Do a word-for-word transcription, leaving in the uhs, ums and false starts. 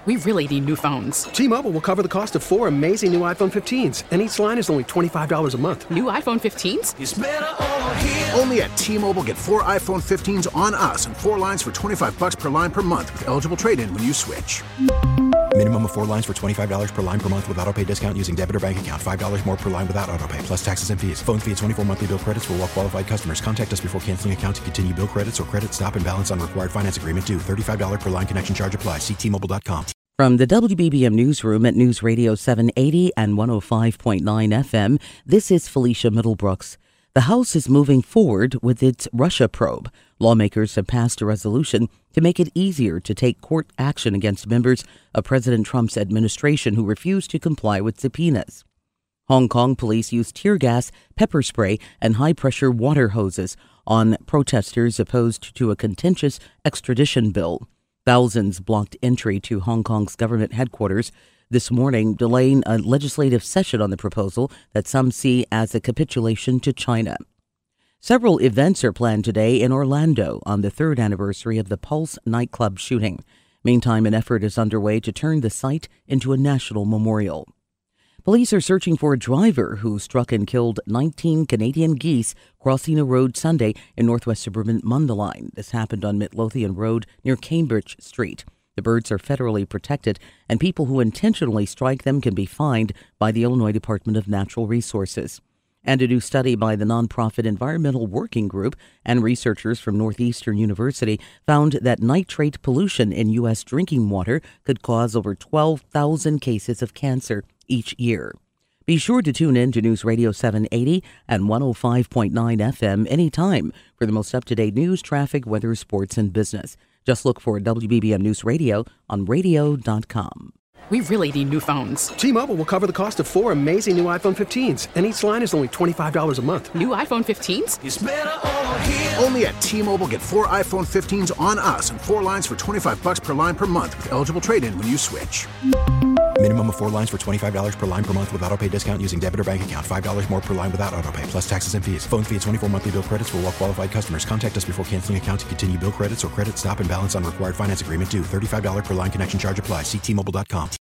We really need new phones. T-Mobile will cover the cost of four amazing new iPhone fifteens, and each line is only twenty-five dollars a month. New iPhone fifteens? It's better over here. Only at T-Mobile, get four iPhone fifteens on us and four lines for twenty-five dollars per line per month with eligible trade-in when you switch. Minimum of four lines for twenty-five dollars per line per month with autopay discount using debit or bank account. five dollars more per line without autopay, plus taxes and fees. Phone fee at twenty-four monthly bill credits for well-qualified customers. Contact us before canceling account to continue bill credits or credit stop and balance on required finance agreement due. thirty-five dollars per line connection charge applies. See T Mobile dot com. From the W B B M Newsroom at News Radio seven eighty and one oh five point nine F M, this is Felicia Middlebrooks. The House is moving forward with its Russia probe. Lawmakers have passed a resolution to make it easier to take court action against members of President Trump's administration who refused to comply with subpoenas. Hong Kong police used tear gas, pepper spray, and high-pressure water hoses on protesters opposed to a contentious extradition bill. Thousands blocked entry to Hong Kong's government headquarters this morning, delaying a legislative session on the proposal that some see as a capitulation to China. Several events are planned today in Orlando on the third anniversary of the Pulse nightclub shooting. Meantime, an effort is underway to turn the site into a national memorial. Police are searching for a driver who struck and killed nineteen Canadian geese crossing a road Sunday in northwest suburban Mundelein. This happened on Midlothian Road near Cambridge Street. The birds are federally protected, and people who intentionally strike them can be fined by the Illinois Department of Natural Resources. And a new study by the nonprofit Environmental Working Group and researchers from Northeastern University found that nitrate pollution in U S drinking water could cause over twelve thousand cases of cancer each year. Be sure to tune in to News Radio seven eighty and one oh five point nine F M anytime for the most up-to-date news, traffic, weather, sports, and business. Just look for W B B M News Radio on radio dot com. We really need new phones. T-Mobile will cover the cost of four amazing new iPhone fifteens, and each line is only twenty-five dollars a month. New iPhone fifteens? It's better over here. Only at T-Mobile, get four iPhone fifteens on us and four lines for twenty-five dollars per line per month with eligible trade-in when you switch. Minimum of four lines for twenty-five dollars per line per month with autopay discount using debit or bank account. five dollars more per line without autopay, plus taxes and fees. Phone fee at twenty-four monthly bill credits for well-qualified customers. Contact us before canceling account to continue bill credits or credit stop and balance on required finance agreement due. thirty-five dollars per line connection charge applies. See T Mobile dot com.